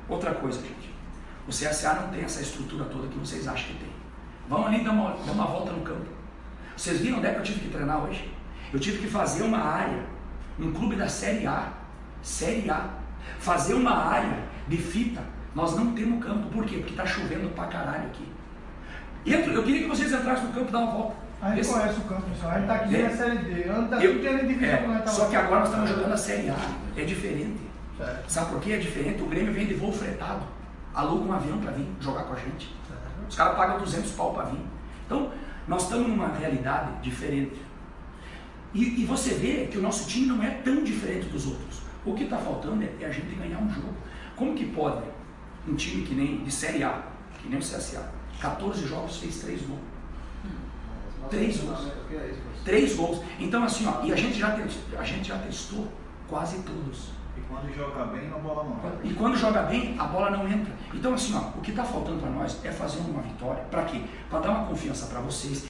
Outra coisa, gente. O CSA não tem essa estrutura toda que vocês acham que tem. Vão ali dar uma volta no campo. Vocês viram onde é que eu tive que treinar hoje? Eu tive que fazer uma área, um clube da Série A. Série A. Fazer uma área de fita. Nós não temos campo. Por quê? Porque está chovendo pra caralho aqui. Eu queria que vocês entrassem no campo e dar uma volta. A gente conhece o campo, pessoal. A gente tá aqui na Série D. Só que agora nós estamos jogando a Série A. É diferente. Certo. Sabe por quê? É diferente. O Grêmio vem de voo fretado. Aluga um avião para vir jogar com a gente. Os caras pagam 200 pau para vir. Então, nós estamos numa realidade diferente. E você vê que o nosso time não é tão diferente dos outros. O que está faltando é a gente ganhar um jogo. Como que pode um time que nem de Série A, que nem o CSA, 14 jogos fez 3 gols? 3 gols. 3 gols. Então assim, ó, e a gente já testou quase todos. E quando joga bem, a bola não entra. E quando joga bem, a bola não entra. Então assim, ó, o que está faltando para nós é fazer uma vitória. Para quê? Para dar uma confiança para vocês.